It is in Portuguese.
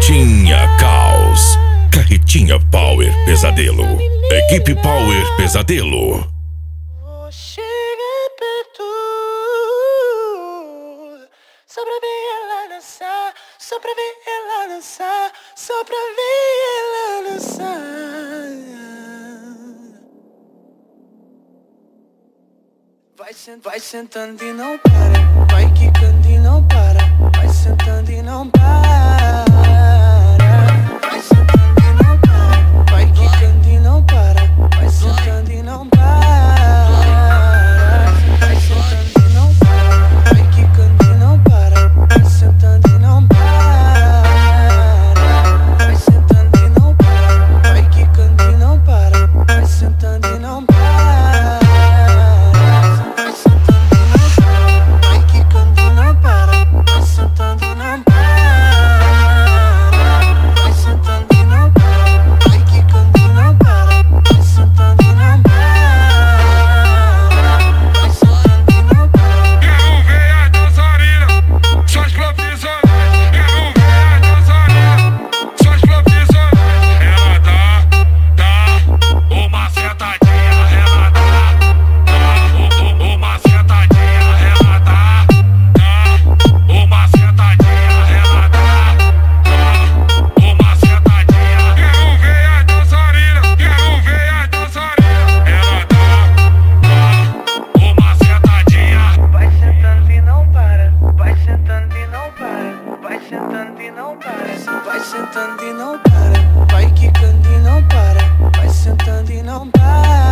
Carretinha Caos. Carretinha Power Pesadelo. Equipe Power Pesadelo. Vou chegar perto só pra ver ela dançar, só pra ver ela dançar, só pra ver ela dançar. Vai sentando e não para, vai quicando e não para, vai sentando e não para. Vai sentando e não para, vai quicando e não para, vai sentando e não para. Vai sentando e não para, vai quicando e não para, vai sentando e não para. Vai sentando e não para, vai quicando e não para, vai sentando e não para. Vai sentando e não para, vai quicando e não para, vai sentando e não para.